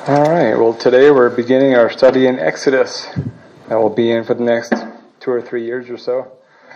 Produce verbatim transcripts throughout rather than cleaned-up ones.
All right, well, today we're beginning our study in Exodus. That will be in for the next two or three years or so.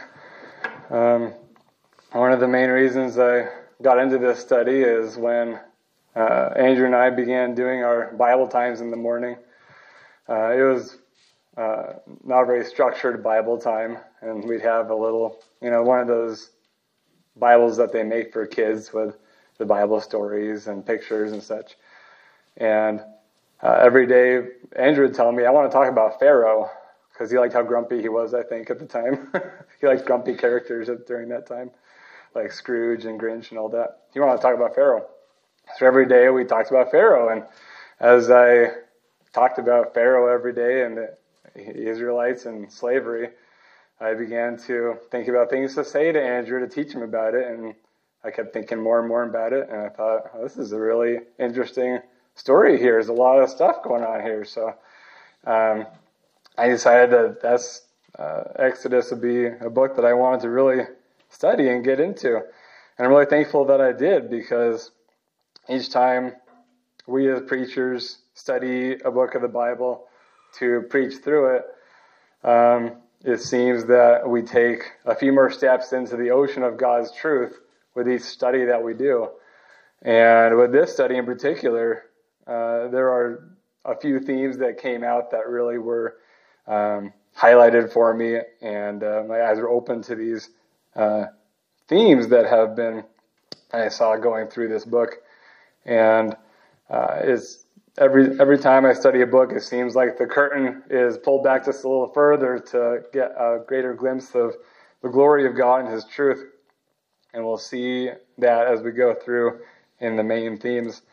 Um, one of the main reasons I got into this study is when uh, Andrew and I began doing our Bible times in the morning. Uh, it was uh, not a very structured Bible time, and we'd have a little, you know, one of those Bibles that they make for kids with the Bible stories and pictures and such. And Uh, every day, Andrew would tell me, I want to talk about Pharaoh, because he liked how grumpy he was, I think, at the time. He liked grumpy characters during that time, like Scrooge and Grinch and all that. He wanted to talk about Pharaoh. So every day we talked about Pharaoh, and as I talked about Pharaoh every day and the Israelites and slavery, I began to think about things to say to Andrew to teach him about it, and I kept thinking more and more about it, and I thought, oh, this is a really interesting story here. There's a lot of stuff going on here. So um, I decided that that's uh, Exodus would be a book that I wanted to really study and get into. And I'm really thankful that I did, because each time we as preachers study a book of the Bible to preach through it, um, it seems that we take a few more steps into the ocean of God's truth with each study that we do. And with this study in particular, Uh, there are a few themes that came out that really were um, highlighted for me, and uh, my eyes were open to these uh, themes that have been, I saw going through this book. And uh, it's every every time I study a book, it seems like the curtain is pulled back just a little further to get a greater glimpse of the glory of God and His truth. And we'll see that as we go through in the main themes.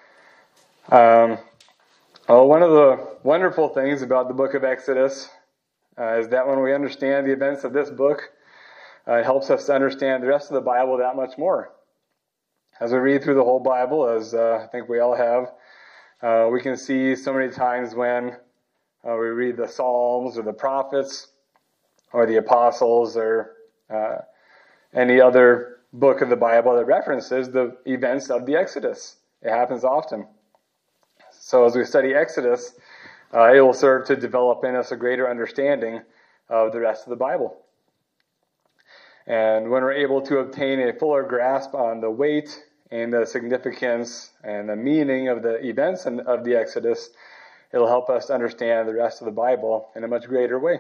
Um, well, one of the wonderful things about the book of Exodus uh, is that when we understand the events of this book, uh, it helps us to understand the rest of the Bible that much more. As we read through the whole Bible, as uh, I think we all have, uh, we can see so many times when uh, we read the Psalms or the prophets or the apostles or uh, any other book of the Bible that references the events of the Exodus. It happens often. So as we study Exodus, uh, it will serve to develop in us a greater understanding of the rest of the Bible. And when we're able to obtain a fuller grasp on the weight and the significance and the meaning of the events of the Exodus, it'll help us to understand the rest of the Bible in a much greater way.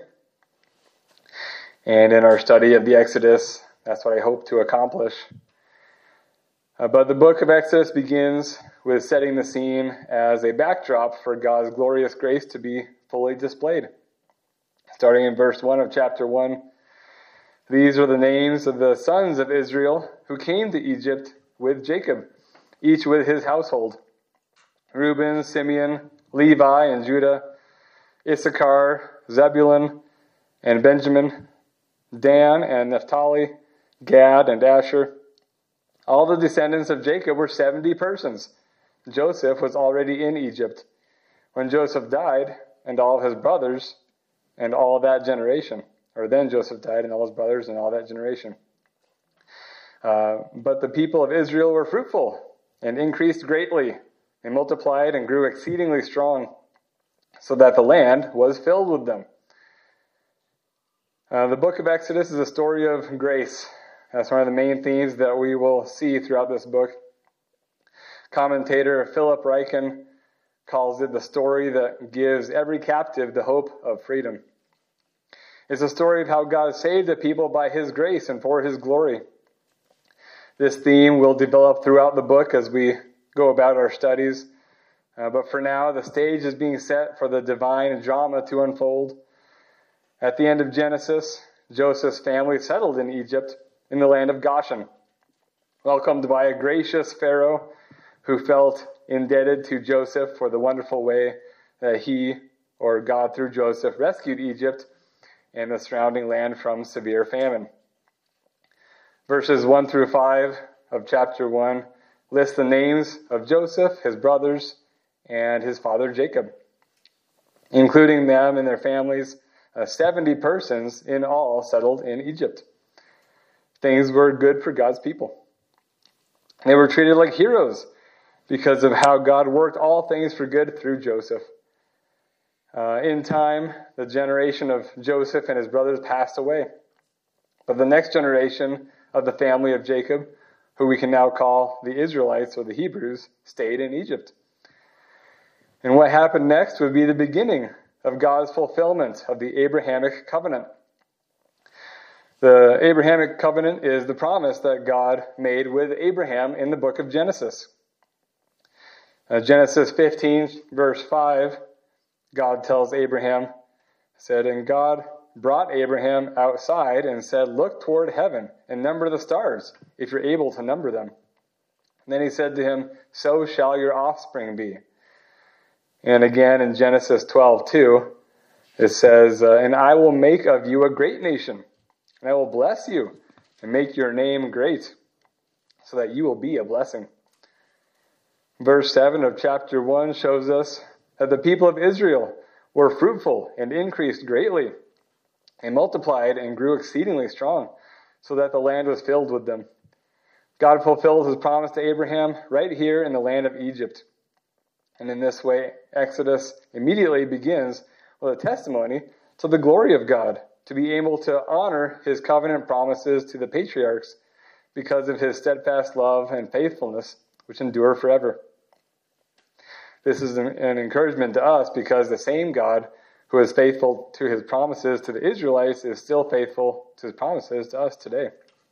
And in our study of the Exodus, that's what I hope to accomplish. Uh, but the book of Exodus begins with setting the scene as a backdrop for God's glorious grace to be fully displayed. Starting in verse one of chapter one, these are the names of the sons of Israel who came to Egypt with Jacob, each with his household: Reuben, Simeon, Levi, and Judah, Issachar, Zebulun, and Benjamin, Dan and Naphtali, Gad and Asher. All the descendants of Jacob were seventy persons. Joseph was already in Egypt when Joseph died, and all of his brothers and all that generation. Or then Joseph died, and all his brothers and all that generation. Uh, but the people of Israel were fruitful and increased greatly. They multiplied and grew exceedingly strong, so that the land was filled with them. Uh, the book of Exodus is a story of grace. That's one of the main themes that we will see throughout this book. Commentator Philip Ryken calls it the story that gives every captive the hope of freedom. It's a story of how God saved the people by His grace and for His glory. This theme will develop throughout the book as we go about our studies. Uh, but for now, the stage is being set for the divine drama to unfold. At the end of Genesis, Joseph's family settled in Egypt, in the land of Goshen, welcomed by a gracious Pharaoh who felt indebted to Joseph for the wonderful way that he, or God through Joseph, rescued Egypt and the surrounding land from severe famine. Verses one through five of chapter one list the names of Joseph, his brothers, and his father Jacob, including them and their families. Uh, seventy persons in all settled in Egypt. Things were good for God's people. They were treated like heroes because of how God worked all things for good through Joseph. Uh, in time, the generation of Joseph and his brothers passed away. But the next generation of the family of Jacob, who we can now call the Israelites or the Hebrews, stayed in Egypt. And what happened next would be the beginning of God's fulfillment of the Abrahamic covenant. The Abrahamic covenant is the promise that God made with Abraham in the book of Genesis. Uh, Genesis fifteen, verse five, God tells Abraham, said, "And God brought Abraham outside and said, 'Look toward heaven and number the stars, if you're able to number them.' And then he said to him, 'So shall your offspring be.'" And again in Genesis twelve two, it says, uh, "And I will make of you a great nation, and I will bless you and make your name great, so that you will be a blessing." Verse seven of chapter one shows us that the people of Israel were fruitful and increased greatly, and multiplied and grew exceedingly strong, so that the land was filled with them. God fulfilled his promise to Abraham right here in the land of Egypt. And in this way, Exodus immediately begins with a testimony to the glory of God, to be able to honor his covenant promises to the patriarchs because of his steadfast love and faithfulness, which endure forever. This is an encouragement to us because the same God who is faithful to his promises to the Israelites is still faithful to his promises to us today.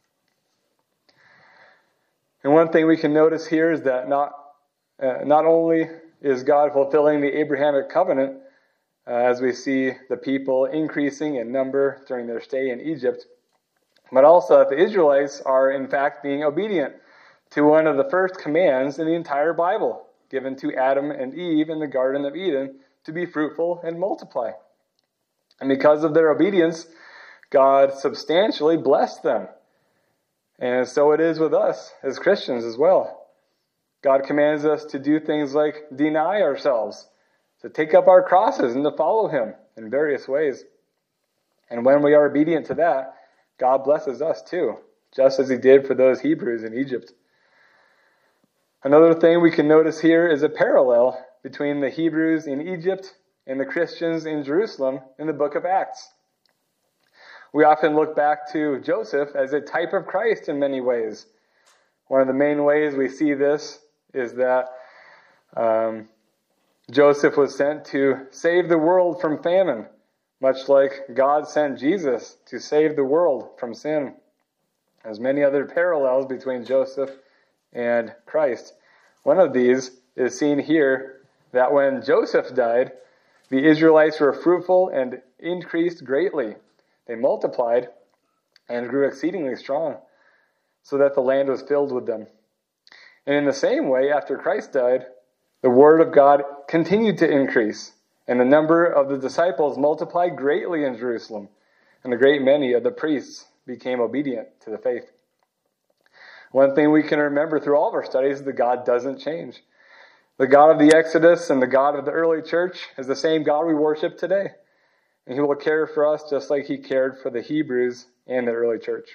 And one thing we can notice here is that not uh, not only is God fulfilling the Abrahamic covenant, uh, as we see the people increasing in number during their stay in Egypt, but also that the Israelites are in fact being obedient to one of the first commands in the entire Bible, given to Adam and Eve in the Garden of Eden, to be fruitful and multiply. And because of their obedience, God substantially blessed them. And so it is with us as Christians as well. God commands us to do things like deny ourselves, to take up our crosses and to follow him in various ways. And when we are obedient to that, God blesses us too, just as he did for those Hebrews in Egypt. Another thing we can notice here is a parallel between the Hebrews in Egypt and the Christians in Jerusalem in the book of Acts. We often look back to Joseph as a type of Christ in many ways. One of the main ways we see this is that um, Joseph was sent to save the world from famine, much like God sent Jesus to save the world from sin. There's many other parallels between Joseph and Christ. One of these is seen here, that when Joseph died, the Israelites were fruitful and increased greatly. They multiplied and grew exceedingly strong, so that the land was filled with them. And in the same way, after Christ died, the word of God continued to increase, and the number of the disciples multiplied greatly in Jerusalem, and a great many of the priests became obedient to the faith. One thing we can remember through all of our studies is that God doesn't change. The God of the Exodus and the God of the early church is the same God we worship today. And he will care for us just like he cared for the Hebrews and the early church.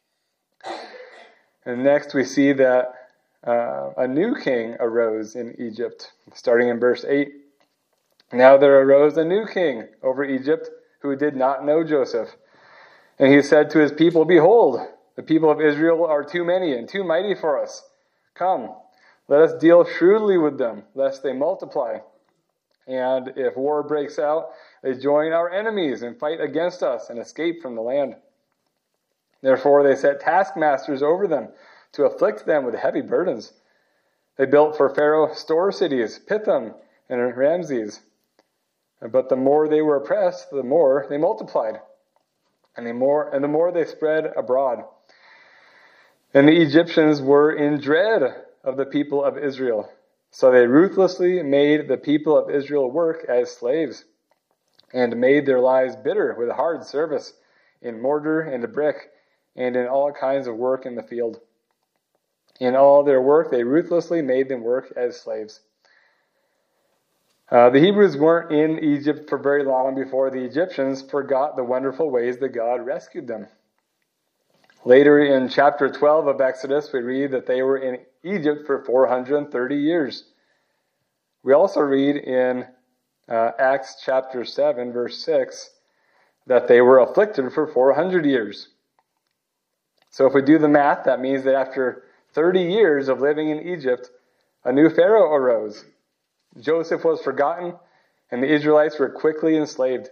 And next we see that uh, a new king arose in Egypt, starting in verse eight. Now there arose a new king over Egypt who did not know Joseph. And he said to his people, "Behold, the people of Israel are too many and too mighty for us. Come, let us deal shrewdly with them, lest they multiply. And if war breaks out, they join our enemies and fight against us and escape from the land." Therefore they set taskmasters over them to afflict them with heavy burdens. They built for Pharaoh store cities, Pithom and Ramses. But the more they were oppressed, the more they multiplied, and the more and the more they spread abroad. And the Egyptians were in dread of the people of Israel. So they ruthlessly made the people of Israel work as slaves, and made their lives bitter with hard service in mortar and brick, and in all kinds of work in the field. In all their work, they ruthlessly made them work as slaves. Uh, the Hebrews weren't in Egypt for very long before the Egyptians forgot the wonderful ways that God rescued them. Later in chapter twelve of Exodus, we read that they were in Egypt for four hundred thirty years. We also read in uh, Acts chapter seven, verse six, that they were afflicted for four hundred years. So if we do the math, that means that after thirty years of living in Egypt, a new Pharaoh arose. Joseph was forgotten, and the Israelites were quickly enslaved.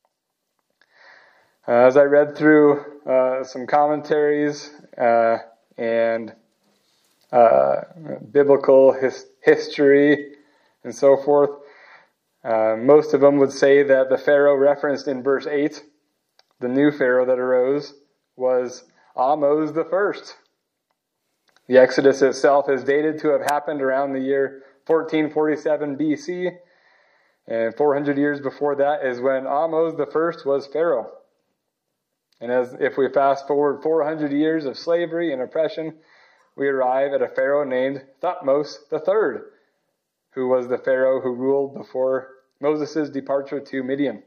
Uh, as I read through uh, some commentaries uh, and uh, biblical his- history and so forth, uh, most of them would say that the Pharaoh referenced in verse eight, the new Pharaoh that arose, was Ahmose the first. The Exodus itself is dated to have happened around the year fourteen forty-seven B C, and four hundred years before that is when Ahmose the first was Pharaoh. And as if we fast forward four hundred years of slavery and oppression, we arrive at a Pharaoh named Thutmose the third, who was the Pharaoh who ruled before Moses' departure to Midian.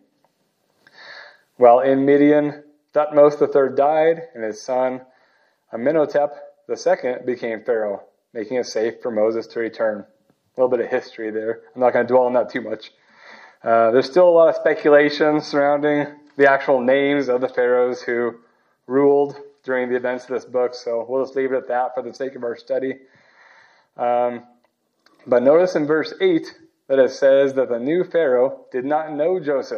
While in Midian, Thutmose the third died, and his son Amenhotep the second became Pharaoh, making it safe for Moses to return. A little bit of history there. I'm not going to dwell on that too much. Uh, there's still a lot of speculation surrounding the actual names of the pharaohs who ruled during the events of this book, so we'll just leave it at that for the sake of our study. Um, but notice in verse eight that it says that the new Pharaoh did not know Joseph.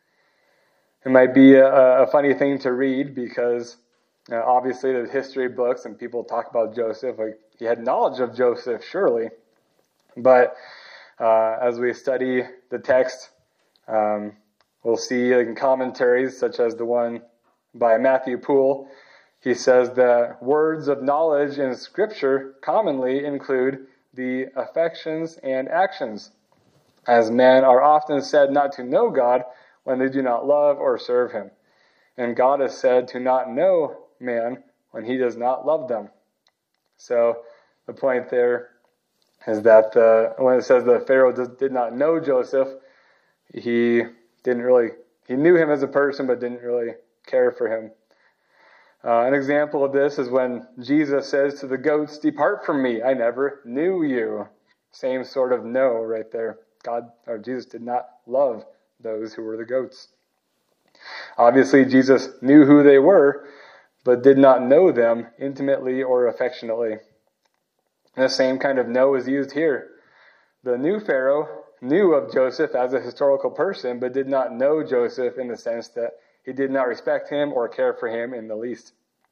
It might be a, a funny thing to read because uh, obviously there's history books and people talk about Joseph. Like he had knowledge of Joseph, surely. But uh, as we study the text, um, we'll see like, in commentaries such as the one by Matthew Poole, he says that words of knowledge in Scripture commonly include the affections and actions, as men are often said not to know God when they do not love or serve him. And God is said to not know man when he does not love them. So the point there is that uh, when it says the Pharaoh does, did not know Joseph, he didn't really, he knew him as a person but didn't really care for him. Uh, an example of this is when Jesus says to the goats, "Depart from me, I never knew you." Same sort of no right there. God or Jesus did not love those who were the goats. Obviously, Jesus knew who they were, but did not know them intimately or affectionately. And the same kind of no is used here. The new Pharaoh knew of Joseph as a historical person, but did not know Joseph in the sense that he did not respect him or care for him in the least.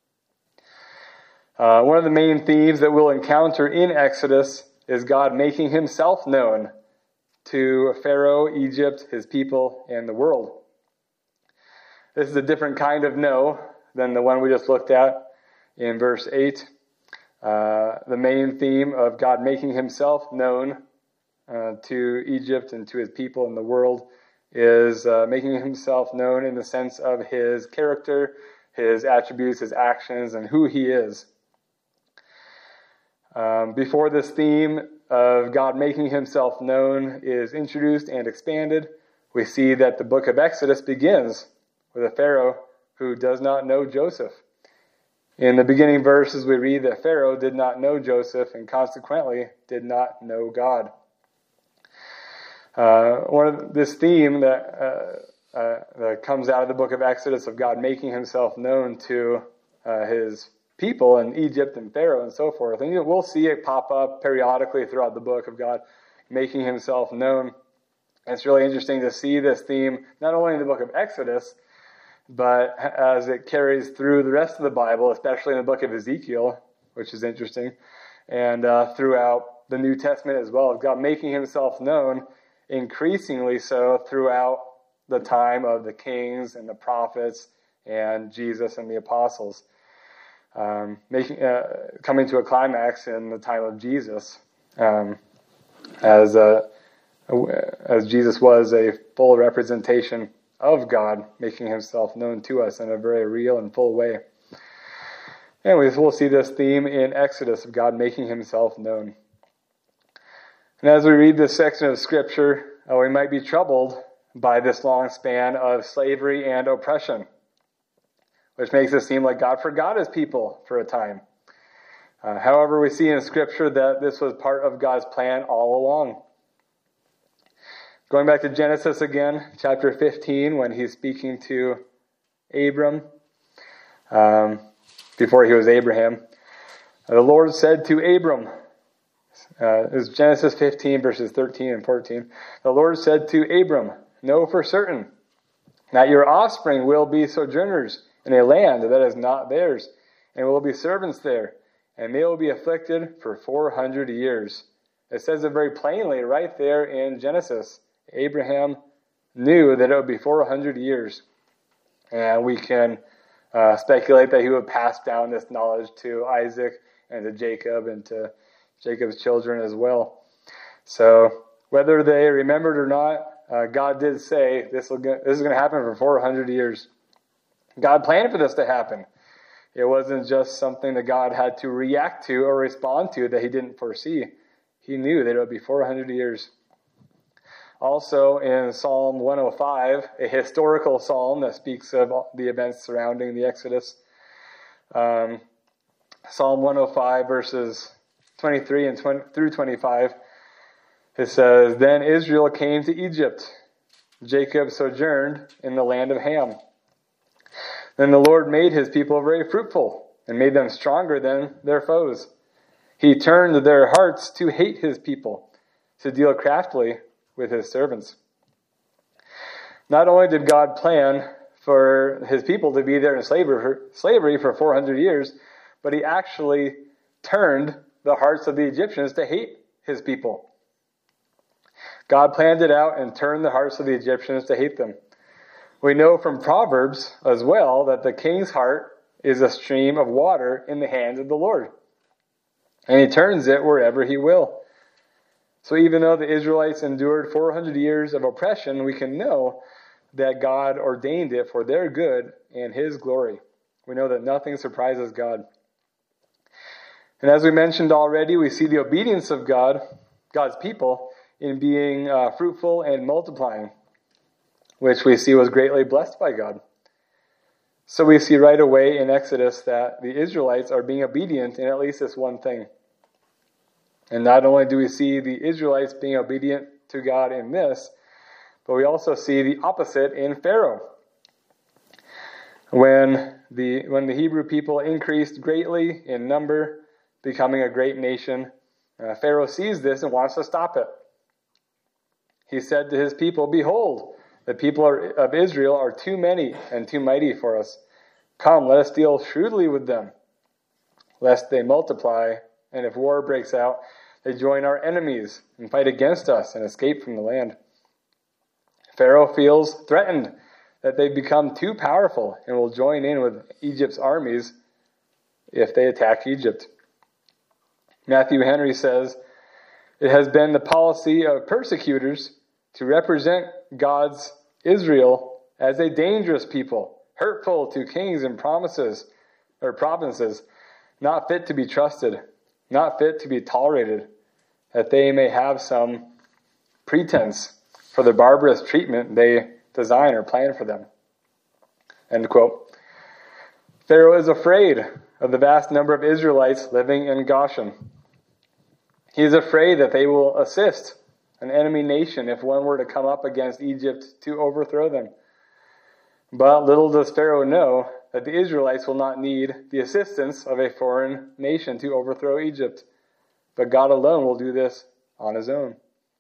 Uh, one of the main themes that we'll encounter in Exodus is God making himself known to Pharaoh, Egypt, his people, and the world. This is a different kind of no than the one we just looked at in verse eight. Uh, the main theme of God making himself known uh, to Egypt and to his people and the world is uh, making himself known in the sense of his character, his attributes, his actions, and who he is. Um, before this theme of God making himself known is introduced and expanded, we see that the book of Exodus begins with a Pharaoh who does not know Joseph. In the beginning verses, we read that Pharaoh did not know Joseph and consequently did not know God. Uh, one of this theme that, uh, uh, that comes out of the book of Exodus of God making himself known to uh, his people in Egypt and Pharaoh and so forth. And we'll see it pop up periodically throughout the book of God making himself known. And it's really interesting to see this theme not only in the book of Exodus, but as it carries through the rest of the Bible, especially in the book of Ezekiel, which is interesting, and uh, throughout the New Testament as well, of God making himself known increasingly so throughout the time of the kings and the prophets and Jesus and the apostles. Um, making uh, coming to a climax in the time of Jesus, um, as uh, as Jesus was a full representation of God, making himself known to us in a very real and full way. Anyways, we'll see this theme in Exodus of God making himself known. And as we read this section of Scripture, uh, we might be troubled by this long span of slavery and oppression, which makes it seem like God forgot his people for a time. Uh, however, we see in Scripture that this was part of God's plan all along. Going back to Genesis again, chapter fifteen, when he's speaking to Abram, um, before he was Abraham, the Lord said to Abram, uh, it was Genesis fifteen, verses thirteen and fourteen, the Lord said to Abram, know for certain that your offspring will be sojourners in a land that is not theirs, and will be servants there, and they will be afflicted for four hundred years. It says it very plainly right there in Genesis. Abraham knew that it would be four hundred years. And we can uh, speculate that he would pass down this knowledge to Isaac and to Jacob and to Jacob's children as well. So whether they remembered or not, uh, God did say this, will get, this is going to happen for four hundred years. God planned for this to happen. It wasn't just something that God had to react to or respond to that he didn't foresee. He knew that it would be four hundred years. Also in Psalm one oh five, a historical psalm that speaks of the events surrounding the Exodus. Um, Psalm one oh five verses twenty-three and twenty through twenty-five, it says, Then Israel came to Egypt. Jacob sojourned in the land of Ham. Then the Lord made his people very fruitful and made them stronger than their foes. He turned their hearts to hate his people, to deal craftily with his servants. Not only did God plan for his people to be there in slavery for, slavery for four hundred years, but he actually turned the hearts of the Egyptians to hate his people. God planned it out and turned the hearts of the Egyptians to hate them. We know from Proverbs as well that the king's heart is a stream of water in the hands of the Lord, and he turns it wherever he will. So even though the Israelites endured four hundred years of oppression, we can know that God ordained it for their good and his glory. We know that nothing surprises God. And as we mentioned already, we see the obedience of God, God's people, in being uh, fruitful and multiplying, which we see was greatly blessed by God. So we see right away in Exodus that the Israelites are being obedient in at least this one thing. And not only do we see the Israelites being obedient to God in this, but we also see the opposite in Pharaoh. When the when the Hebrew people increased greatly in number, becoming a great nation, uh, Pharaoh sees this and wants to stop it. He said to his people, Behold, the people are, of Israel are too many and too mighty for us. Come, let us deal shrewdly with them, lest they multiply, and if war breaks out, they join our enemies and fight against us and escape from the land. Pharaoh feels threatened that they've become too powerful and will join in with Egypt's armies if they attack Egypt. Matthew Henry says, It has been the policy of persecutors to represent God's Israel as a dangerous people, hurtful to kings and promises or provinces, not fit to be trusted, not fit to be tolerated, that they may have some pretense for the barbarous treatment they design or plan for them. End quote. Pharaoh is afraid of the vast number of Israelites living in Goshen. He is afraid that they will assist an enemy nation if one were to come up against Egypt to overthrow them. But little does Pharaoh know that the Israelites will not need the assistance of a foreign nation to overthrow Egypt, but God alone will do this on his own.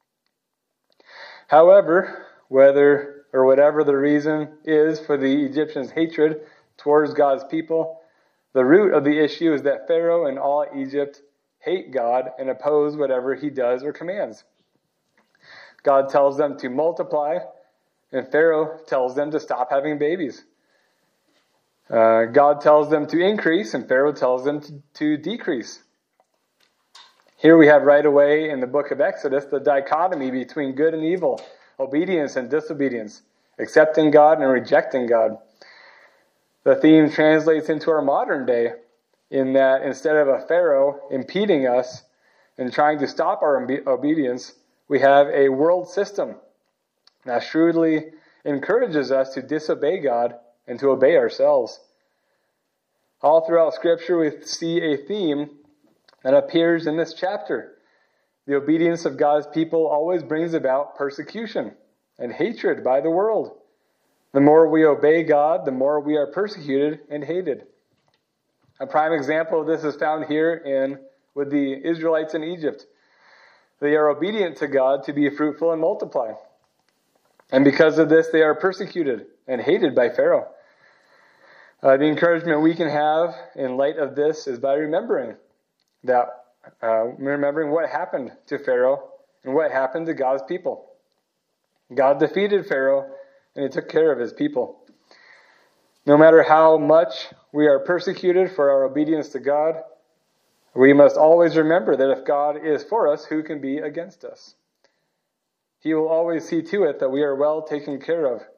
However, whether or whatever the reason is for the Egyptians' hatred towards God's people, the root of the issue is that Pharaoh and all Egypt hate God and oppose whatever he does or commands. God tells them to multiply, and Pharaoh tells them to stop having babies. Uh, God tells them to increase, and Pharaoh tells them to, to decrease. Here we have right away in the book of Exodus the dichotomy between good and evil, obedience and disobedience, accepting God and rejecting God. The theme translates into our modern day in that instead of a Pharaoh impeding us and trying to stop our obe- obedience, we have a world system that shrewdly encourages us to disobey God and to obey ourselves. All throughout Scripture, we see a theme that appears in this chapter. The obedience of God's people always brings about persecution and hatred by the world. The more we obey God, the more we are persecuted and hated. A prime example of this is found here in with the Israelites in Egypt. They are obedient to God to be fruitful and multiply. And because of this, they are persecuted and hated by Pharaoh. Uh, the encouragement we can have in light of this is by remembering that, uh, remembering what happened to Pharaoh and what happened to God's people. God defeated Pharaoh and he took care of his people. No matter how much we are persecuted for our obedience to God, we must always remember that if God is for us, who can be against us? He will always see to it that we are well taken care of.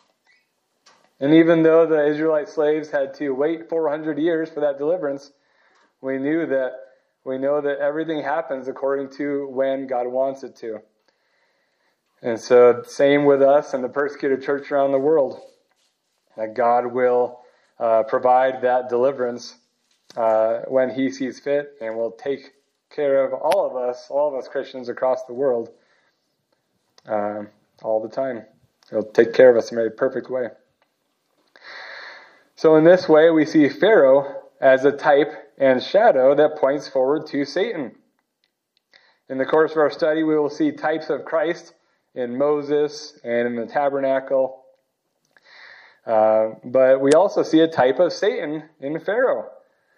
And even though the Israelite slaves had to wait four hundred years for that deliverance, we knew that we know that everything happens according to when God wants it to. And so, same with us and the persecuted church around the world, that God will uh, provide that deliverance uh, when He sees fit, and will take care of all of us, all of us Christians across the world, uh, all the time. He'll take care of us in a very perfect way. So in this way, we see Pharaoh as a type and shadow that points forward to Satan. In the course of our study, we will see types of Christ in Moses and in the tabernacle. Uh, but we also see a type of Satan in Pharaoh.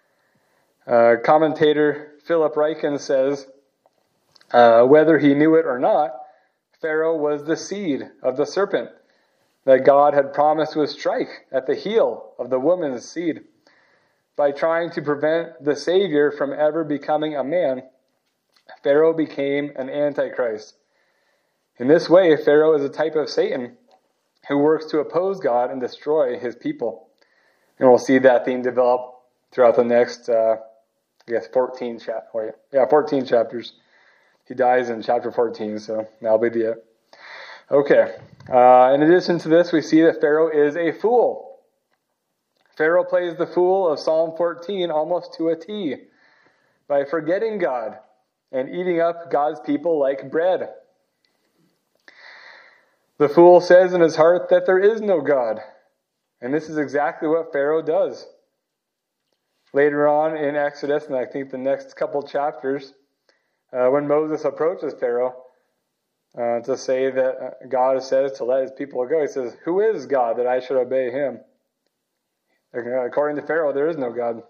Uh, commentator Philip Ryken says, uh, whether he knew it or not, Pharaoh was the seed of the serpent that God had promised would strike at the heel of the woman's seed. By trying to prevent the Savior from ever becoming a man, Pharaoh became an antichrist. In this way, Pharaoh is a type of Satan who works to oppose God and destroy his people. And we'll see that theme develop throughout the next, uh, I guess, fourteen chap- or, yeah, fourteen chapters. He dies in chapter fourteen, so that'll be the it. Okay. Uh, in addition to this, we see that Pharaoh is a fool. Pharaoh plays the fool of Psalm fourteen almost to a T by forgetting God and eating up God's people like bread. The fool says in his heart that there is no God. And this is exactly what Pharaoh does. Later on in Exodus, and I think the next couple chapters, uh, when Moses approaches Pharaoh uh, to say that God says to let his people go, he says, "Who is God that I should obey him?" According to Pharaoh, there is no God.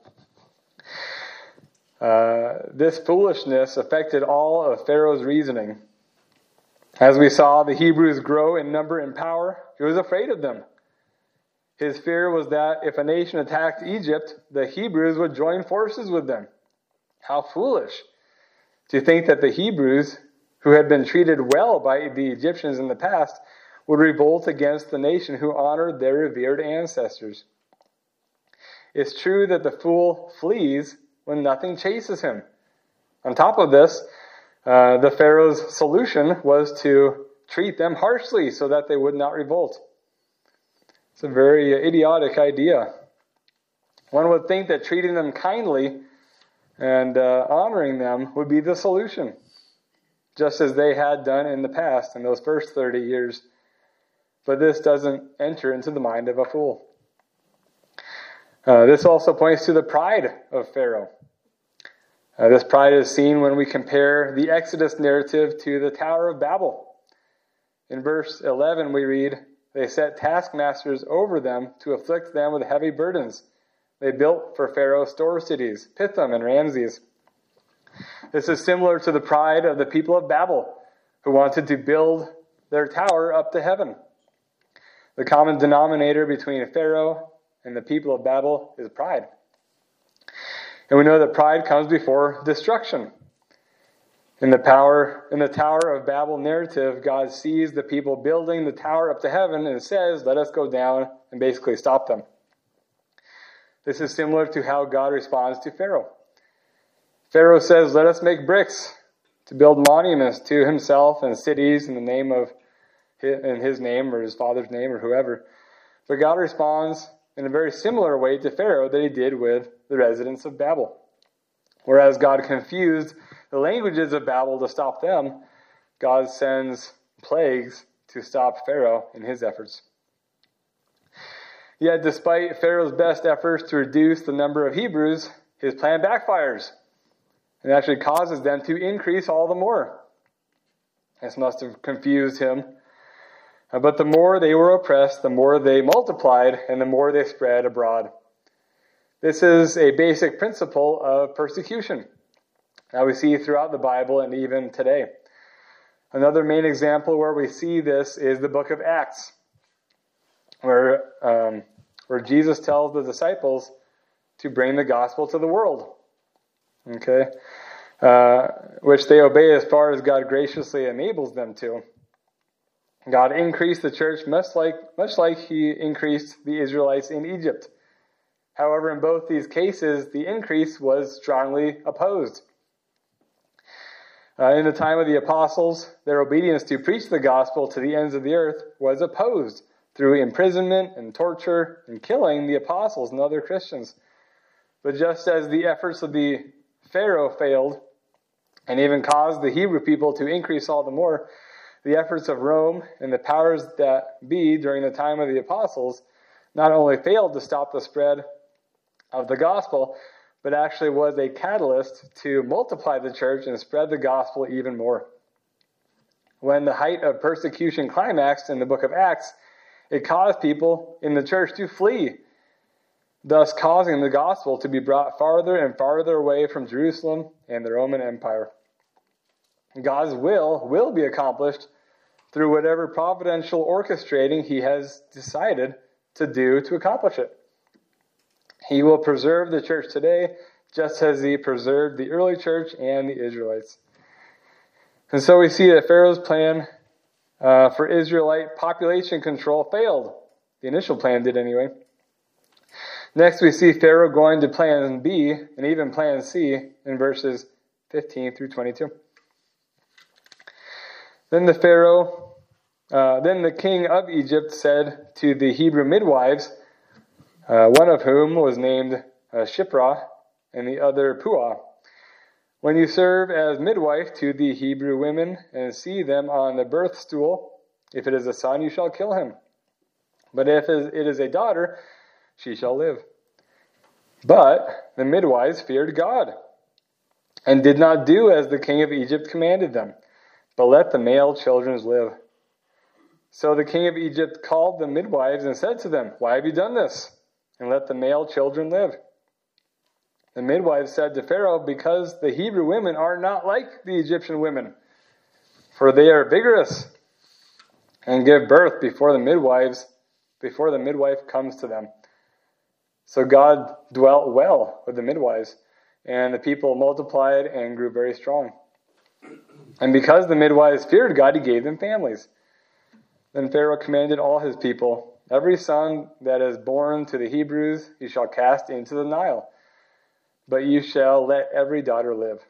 Uh, this foolishness affected all of Pharaoh's reasoning. As we saw the Hebrews grow in number and power, he was afraid of them. His fear was that if a nation attacked Egypt, the Hebrews would join forces with them. How foolish to think that the Hebrews, who had been treated well by the Egyptians in the past, would revolt against the nation who honored their revered ancestors. It's true that the fool flees when nothing chases him. On top of this, uh, the Pharaoh's solution was to treat them harshly so that they would not revolt. It's a very idiotic idea. One would think that treating them kindly and uh, honoring them would be the solution, just as they had done in the past in those first thirty years. But this doesn't enter into the mind of a fool. Uh, this also points to the pride of Pharaoh. Uh, this pride is seen when we compare the Exodus narrative to the Tower of Babel. In verse eleven we read, "They set taskmasters over them to afflict them with heavy burdens. They built for Pharaoh store cities, Pithom and Ramses." This is similar to the pride of the people of Babel, who wanted to build their tower up to heaven. The common denominator between Pharaoh and the people of Babel is pride. And we know that pride comes before destruction. In the power, in the Tower of Babel narrative, God sees the people building the tower up to heaven and says, "Let us go down," and basically stop them. This is similar to how God responds to Pharaoh. Pharaoh says, "Let us make bricks to build monuments to himself and cities in the name of his, in his name or his father's name or whoever." But God responds in a very similar way to Pharaoh that he did with the residents of Babel. Whereas God confused the languages of Babel to stop them, God sends plagues to stop Pharaoh in his efforts. Yet despite Pharaoh's best efforts to reduce the number of Hebrews, his plan backfires and actually causes them to increase all the more. This must have confused him. But the more they were oppressed, the more they multiplied, and the more they spread abroad. This is a basic principle of persecution that we see throughout the Bible and even today. Another main example where we see this is the book of Acts, where um, where Jesus tells the disciples to bring the gospel to the world, okay, uh, which they obey as far as God graciously enables them to. God increased the church much like much like He increased the Israelites in Egypt. However, in both these cases, the increase was strongly opposed. Uh, in the time of the apostles, their obedience to preach the gospel to the ends of the earth was opposed through imprisonment and torture and killing the apostles and other Christians. But just as the efforts of the Pharaoh failed and even caused the Hebrew people to increase all the more, the efforts of Rome and the powers that be during the time of the apostles not only failed to stop the spread of the gospel, but actually was a catalyst to multiply the church and spread the gospel even more. When the height of persecution climaxed in the book of Acts, it caused people in the church to flee, thus causing the gospel to be brought farther and farther away from Jerusalem and the Roman Empire. God's will will be accomplished through whatever providential orchestrating He has decided to do to accomplish it. He will preserve the church today, just as He preserved the early church and the Israelites. And so we see that Pharaoh's plan uh, for Israelite population control failed. The initial plan did anyway. Next we see Pharaoh going to plan B and even plan C in verses fifteen through twenty-two. Then the Pharaoh, uh, then the king of Egypt said to the Hebrew midwives, Uh, one of whom was named uh, Shiphrah, and the other Puah, "When you serve as midwife to the Hebrew women and see them on the birth stool, if it is a son, you shall kill him. But if it is a daughter, she shall live." But the midwives feared God, and did not do as the king of Egypt commanded them, but let the male children live. So the king of Egypt called the midwives and said to them, "Why have you done this? And let the male children live." The midwives said to Pharaoh, "Because the Hebrew women are not like the Egyptian women, for they are vigorous and give birth before the midwives, before the midwife comes to them." So God dwelt well with the midwives, and the people multiplied and grew very strong. And because the midwives feared God, He gave them families. Then Pharaoh commanded all his people, "Every son that is born to the Hebrews you shall cast into the Nile, but you shall let every daughter live."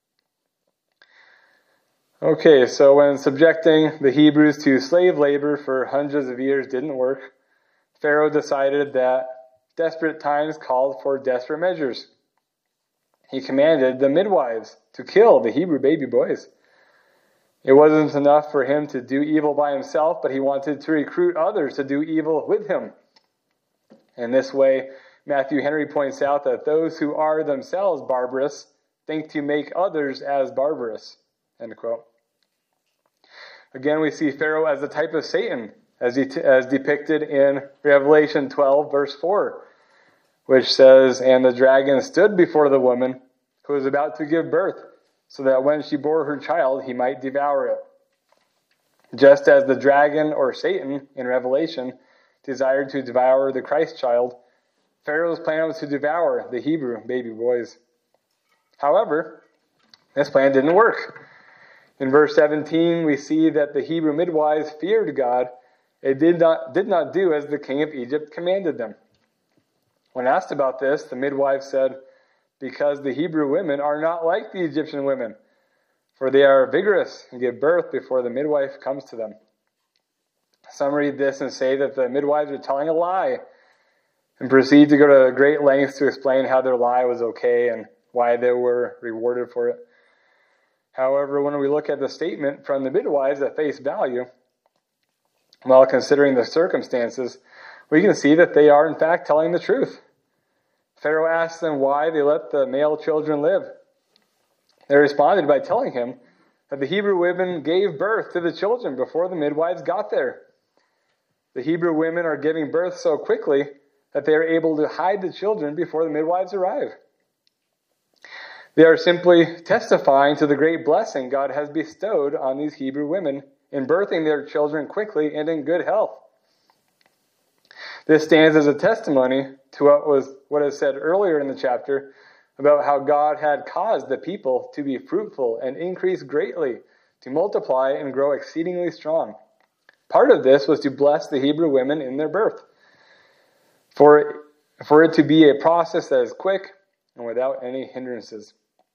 Okay, so when subjecting the Hebrews to slave labor for hundreds of years didn't work, Pharaoh decided that desperate times called for desperate measures. He commanded the midwives to kill the Hebrew baby boys. It wasn't enough for him to do evil by himself, but he wanted to recruit others to do evil with him. In this way, Matthew Henry points out that those who are themselves barbarous think to make others as barbarous. End quote. Again, we see Pharaoh as a type of Satan, as, he t- as depicted in Revelation twelve, verse four, which says, "And the dragon stood before the woman who was about to give birth, so that when she bore her child, he might devour it." Just as the dragon, or Satan, in Revelation, desired to devour the Christ child, Pharaoh's plan was to devour the Hebrew baby boys. However, this plan didn't work. In verse seventeen, we see that the Hebrew midwives feared God and did not, did not do as the king of Egypt commanded them. When asked about this, the midwives said, "Because the Hebrew women are not like the Egyptian women, for they are vigorous and give birth before the midwife comes to them." Some read this and say that the midwives are telling a lie, and proceed to go to great lengths to explain how their lie was okay and why they were rewarded for it. However, when we look at the statement from the midwives at face value, while considering the circumstances, we can see that they are in fact telling the truth. Pharaoh asked them why they let the male children live. They responded by telling him that the Hebrew women gave birth to the children before the midwives got there. The Hebrew women are giving birth so quickly that they are able to hide the children before the midwives arrive. They are simply testifying to the great blessing God has bestowed on these Hebrew women in birthing their children quickly and in good health. This stands as a testimony to what was what is said earlier in the chapter about how God had caused the people to be fruitful and increase greatly, to multiply and grow exceedingly strong. Part of this was to bless the Hebrew women in their birth, for, for it to be a process that is quick and without any hindrances.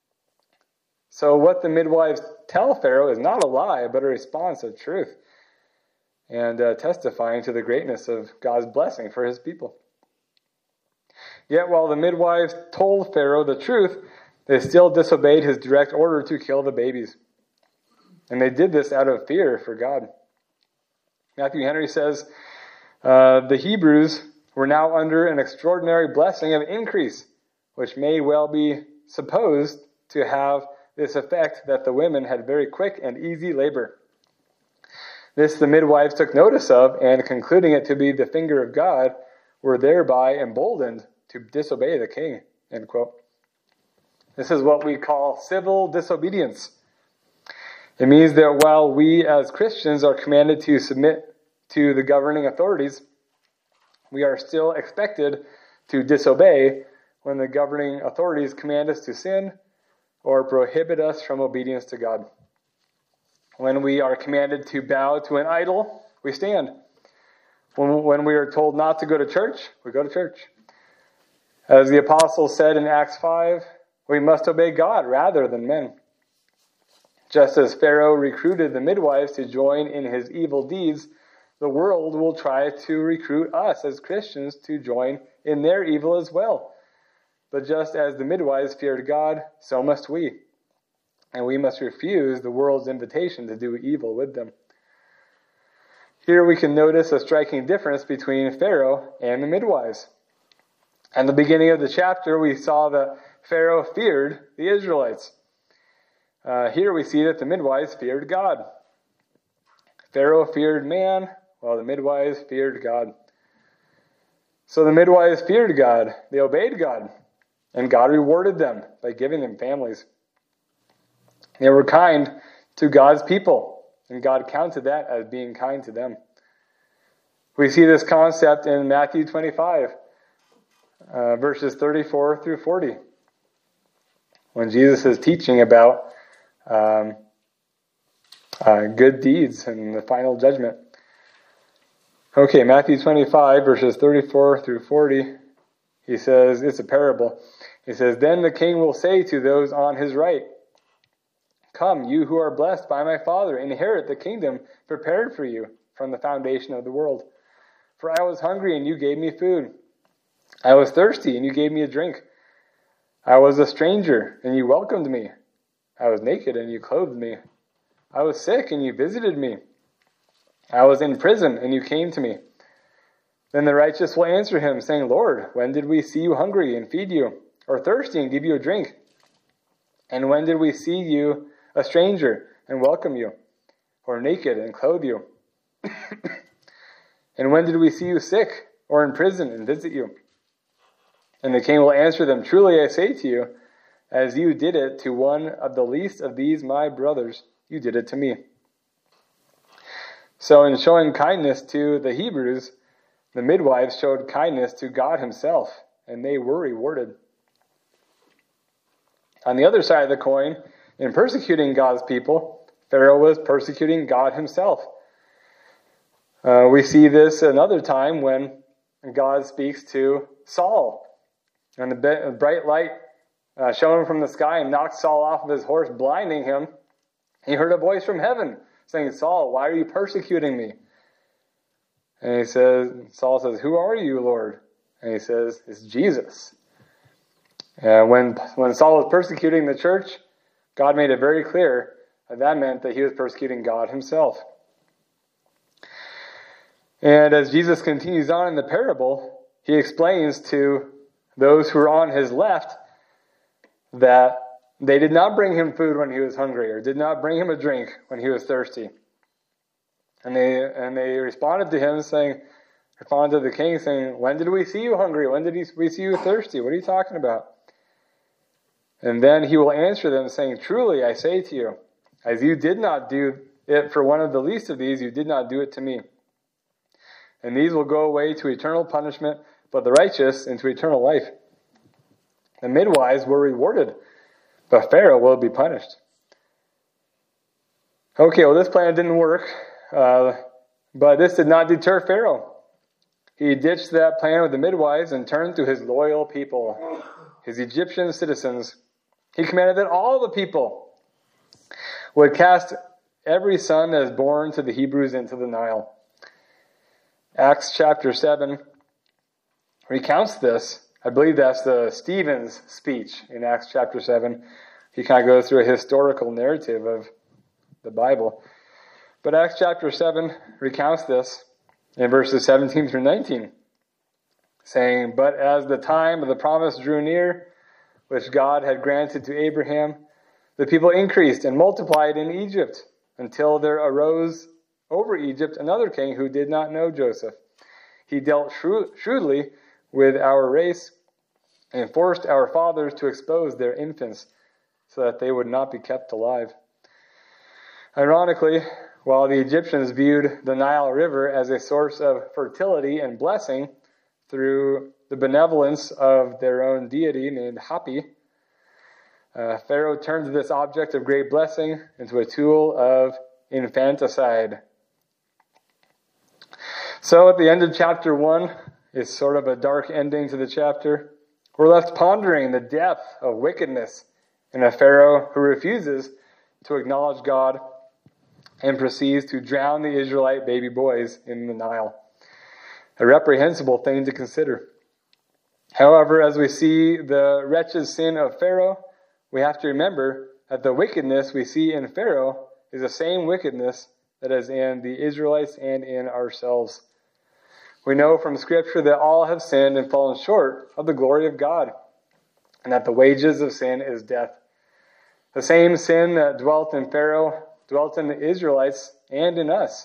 So what the midwives tell Pharaoh is not a lie, but a response of truth, and uh, testifying to the greatness of God's blessing for his people. Yet while the midwives told Pharaoh the truth, they still disobeyed his direct order to kill the babies. And they did this out of fear for God. Matthew Henry says, uh, the Hebrews were now under an extraordinary blessing of increase, which may well be supposed to have this effect that the women had very quick and easy labor. This the midwives took notice of, and concluding it to be the finger of God, were thereby emboldened to disobey the king. End quote. This is what we call civil disobedience. It means that while we as Christians are commanded to submit to the governing authorities, we are still expected to disobey when the governing authorities command us to sin or prohibit us from obedience to God. When we are commanded to bow to an idol, we stand. When, when we are told not to go to church, we go to church. As the apostles said in Acts five, we must obey God rather than men. Just as Pharaoh recruited the midwives to join in his evil deeds, the world will try to recruit us as Christians to join in their evil as well. But just as the midwives feared God, so must we. And we must refuse the world's invitation to do evil with them. Here we can notice a striking difference between Pharaoh and the midwives. At the beginning of the chapter, we saw that Pharaoh feared the Israelites. Uh, here we see that the midwives feared God. Pharaoh feared man, while the midwives feared God. So the midwives feared God. They obeyed God. And God rewarded them by giving them families. They were kind to God's people, and God counted that as being kind to them. We see this concept in Matthew twenty-five, uh, verses thirty-four through forty, when Jesus is teaching about um, uh, good deeds and the final judgment. Okay, Matthew twenty-five, verses thirty-four through forty, he says, it's a parable. He says, "Then the king will say to those on his right, 'Come, you who are blessed by my Father, inherit the kingdom prepared for you from the foundation of the world. For I was hungry, and you gave me food. I was thirsty, and you gave me a drink. I was a stranger, and you welcomed me. I was naked, and you clothed me. I was sick, and you visited me. I was in prison, and you came to me.' Then the righteous will answer him, saying, 'Lord, when did we see you hungry and feed you, or thirsty and give you a drink? And when did we see you a stranger and welcome you, or naked and clothe you? And when did we see you sick or in prison and visit you?' And the king will answer them, 'Truly I say to you, as you did it to one of the least of these my brothers, you did it to me.'" So in showing kindness to the Hebrews, the midwives showed kindness to God himself, and they were rewarded. On the other side of the coin, in persecuting God's people, Pharaoh was persecuting God himself. Uh, we see this another time when God speaks to Saul. And the bright light uh, shone from the sky and knocked Saul off of his horse, blinding him. He heard a voice from heaven saying, "Saul, why are you persecuting me?" And he says, Saul says, "Who are you, Lord?" And he says, "It's Jesus." And when, when Saul was persecuting the church, God made it very clear that that meant that he was persecuting God himself. And as Jesus continues on in the parable, he explains to those who are on his left that they did not bring him food when he was hungry, or did not bring him a drink when he was thirsty. And they and they responded to him saying, responded to the king saying, when did we see you hungry? When did we see you thirsty? What are you talking about? And then he will answer them saying, truly I say to you, as you did not do it for one of the least of these, you did not do it to me. And these will go away to eternal punishment, but the righteous into eternal life. The midwives were rewarded, but Pharaoh will be punished. Okay, well, this plan didn't work, uh, but this did not deter Pharaoh. He ditched that plan with the midwives and turned to his loyal people, his Egyptian citizens. He commanded that all the people would cast every son that is born to the Hebrews into the Nile. Acts chapter seven recounts this. I believe that's the Stephen's speech in Acts chapter seven. He kind of goes through a historical narrative of the Bible. But Acts chapter seven recounts this in verses seventeen through nineteen, saying, but as the time of the promise drew near, which God had granted to Abraham, the people increased and multiplied in Egypt until there arose over Egypt another king who did not know Joseph. He dealt shrewdly with our race and forced our fathers to expose their infants so that they would not be kept alive. Ironically, while the Egyptians viewed the Nile River as a source of fertility and blessing through the benevolence of their own deity named Hapi, uh, Pharaoh turned this object of great blessing into a tool of infanticide. So at the end of chapter one, it's sort of a dark ending to the chapter. We're left pondering the depth of wickedness in a Pharaoh who refuses to acknowledge God and proceeds to drown the Israelite baby boys in the Nile. A reprehensible thing to consider. However, as we see the wretched sin of Pharaoh, we have to remember that the wickedness we see in Pharaoh is the same wickedness that is in the Israelites and in ourselves. We know from Scripture that all have sinned and fallen short of the glory of God, and that the wages of sin is death. The same sin that dwelt in Pharaoh dwelt in the Israelites and in us.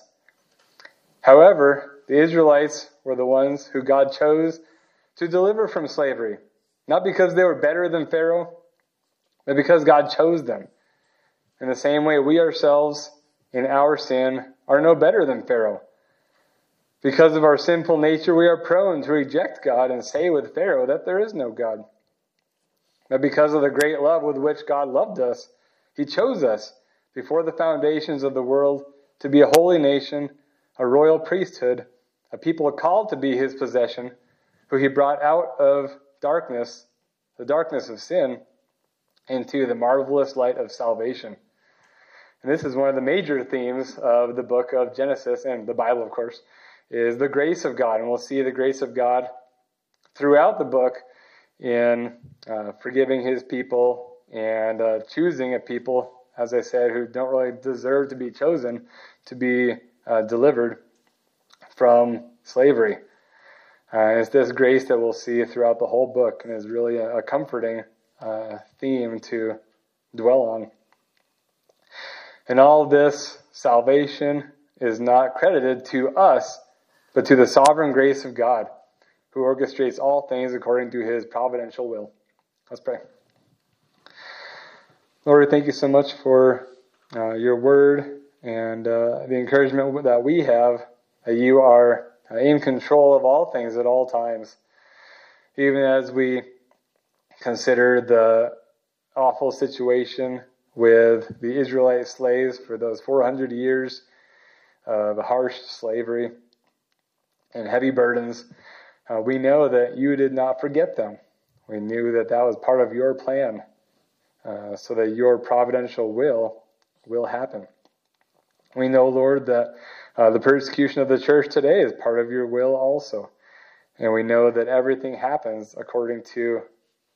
However, the Israelites were the ones who God chose to deliver from slavery, not because they were better than Pharaoh, but because God chose them. In the same way, we ourselves, in our sin, are no better than Pharaoh. Because of our sinful nature, we are prone to reject God and say with Pharaoh that there is no God. But because of the great love with which God loved us, He chose us before the foundations of the world to be a holy nation, a royal priesthood, a people called to be His possession, who He brought out of darkness, the darkness of sin, into the marvelous light of salvation. And this is one of the major themes of the book of Genesis, and the Bible, of course, is the grace of God. And we'll see the grace of God throughout the book in uh, forgiving His people and uh, choosing a people, as I said, who don't really deserve to be chosen, to be uh, delivered from slavery. Uh, and it's this grace that we'll see throughout the whole book, and is really a, a comforting uh, theme to dwell on. In all of this, salvation is not credited to us, but to the sovereign grace of God, who orchestrates all things according to His providential will. Let's pray. Lord, thank you so much for uh, your word and uh, the encouragement that we have, that you are uh, in control of all things at all times. Even as we consider the awful situation with the Israelite slaves for those four hundred years of harsh slavery and heavy burdens, uh, we know that you did not forget them. We knew that that was part of your plan, uh, so that your providential will will happen. We know, Lord, that uh, the persecution of the church today is part of your will also. And we know that everything happens according to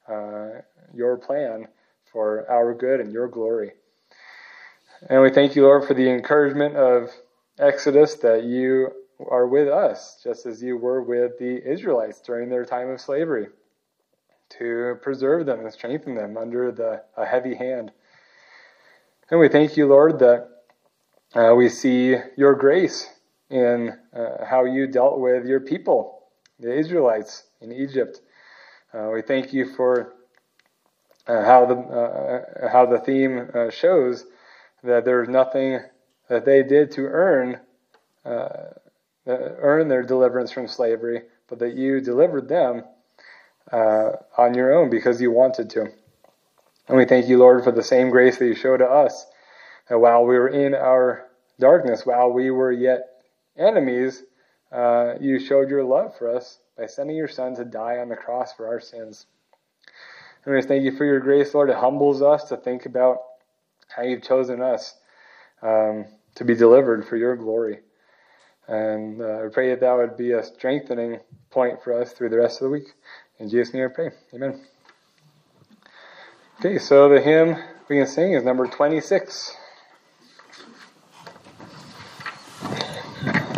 uh, your plan for our good and your glory. And we thank you, Lord, for the encouragement of Exodus, that you are with us, just as you were with the Israelites during their time of slavery, to preserve them and strengthen them under the a heavy hand. And we thank you, Lord, that uh, we see your grace in uh, how you dealt with your people, the Israelites in Egypt. Uh, we thank you for uh, how the uh, how the theme uh, shows that there's nothing that they did to earn uh, earn their deliverance from slavery, but that you delivered them uh, on your own because you wanted to. And we thank you, Lord, for the same grace that you showed to us, that while we were in our darkness, while we were yet enemies, uh, you showed your love for us by sending your Son to die on the cross for our sins. And we just thank you for your grace, Lord. It humbles us to think about how you've chosen us um, to be delivered for your glory. And uh, I pray that that would be a strengthening point for us through the rest of the week. In Jesus' name I pray. Amen. Okay, so the hymn we can sing is number twenty-six.